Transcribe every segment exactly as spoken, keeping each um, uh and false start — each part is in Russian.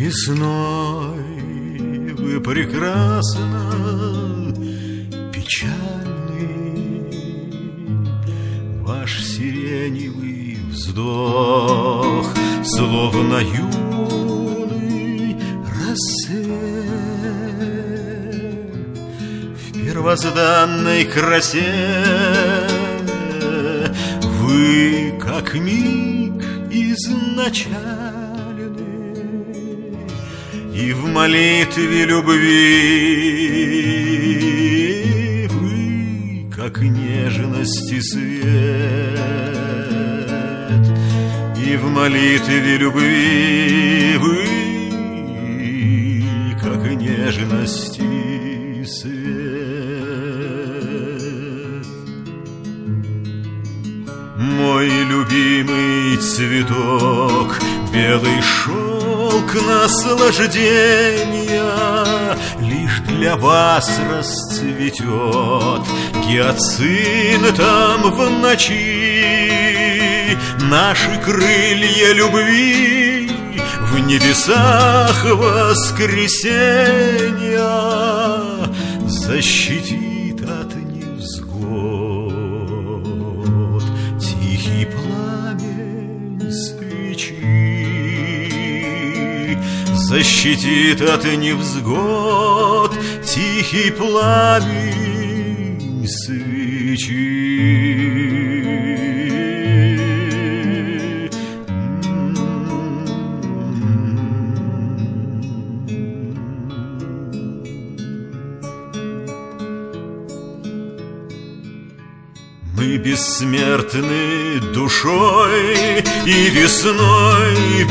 Весной вы прекрасно печальный, ваш сиреневый вздох, словно юный рассвет в первозданной красе. Вы, как миг изначальный, и в молитве любви вы, как нежности свет, и в молитве любви вы, как нежности свет. Мой любимый цветок, белый шелк наслаждения, лишь для вас расцветет гиацинтом в ночи. Наши крылья любви в небесах воскресенья защитит от невзгод тихий пламень свечи. Защитит от невзгод тихий пламень свечи. Мы бессмертны душой и весной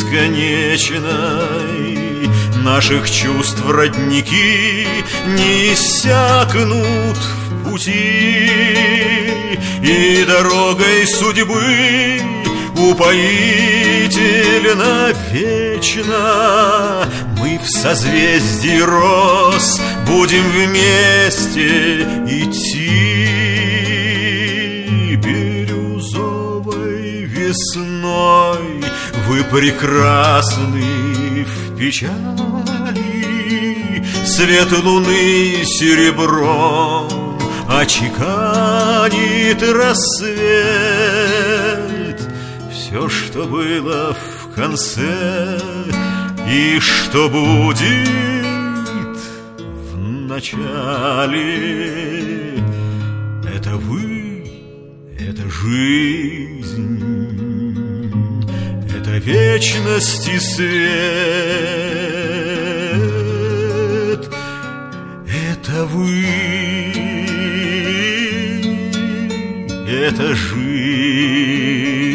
бесконечной. Наших чувств родники не иссякнут в пути, и дорогой судьбы упоительно вечно мы в созвездии роз будем вместе идти. Бирюзовой весной вы прекрасны в печали, свет луны серебром очеканит рассвет. Все, что было в конце и что будет в начале, это вы, это жизнь, это вечности свет, это вы, это жизнь.